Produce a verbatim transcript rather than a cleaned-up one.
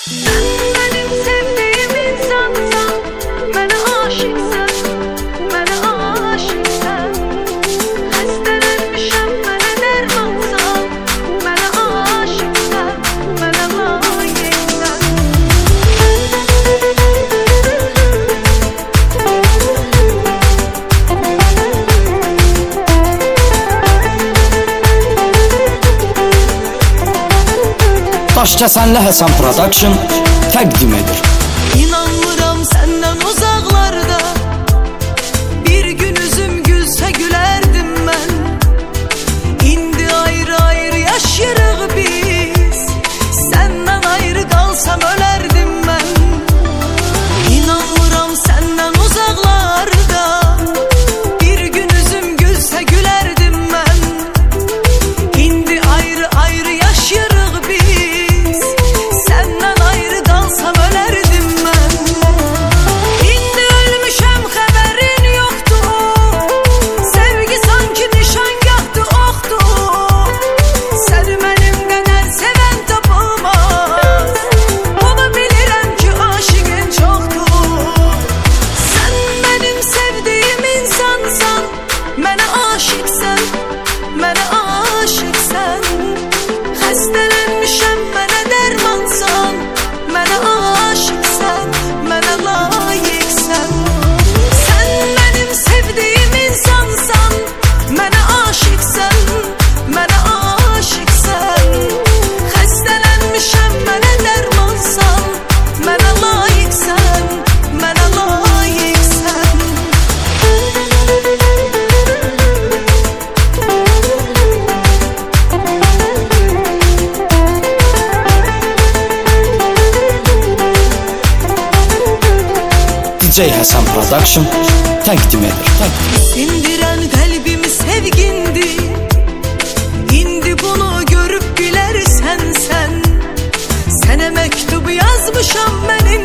Daşkəsənli Həsən Production təqdim edir. İnanmıram səndən uzaqlarda, bir gün üzüm gülsə gülərdim mən. İndi ayrı ayrı yaşayırıq biz, səndən ayrı qalsam ölərdim mən. İnanmıram səndən uzaqlarda, bir gün üzüm gülsə gülərdim mən. İndi ayrı ayrı yaşayırıq biz, səndən ayrı qalsam ölərdim mən. İndi ölmüşəm, xəbərin yoxdur, sevgi sanki nişangahdır, oxdur. Səni mənim qədər sevən tapılmaz, bunu bilirəm ki aşiqin çoxdur. Sən mənim sevdiyim insansan, mənə aşiqsən, mənə aşiqsən. Xəstələnmişəm, mənə dərmansan, mənə aşiqsən, mənə layiqsən. Sən mənim sevdiyim insansan, mənə aşiqsən, mənə aşiqsən. Xəstələnmişəm, mənə dərmansan, mənə layiqsən, mənə layiqsən. D J Həsən Production təqdim edir. Sindirən qəlbimi sevgindir, indi bunu görüb bilərsən sən. Sənə məktub yazmışam mən indi.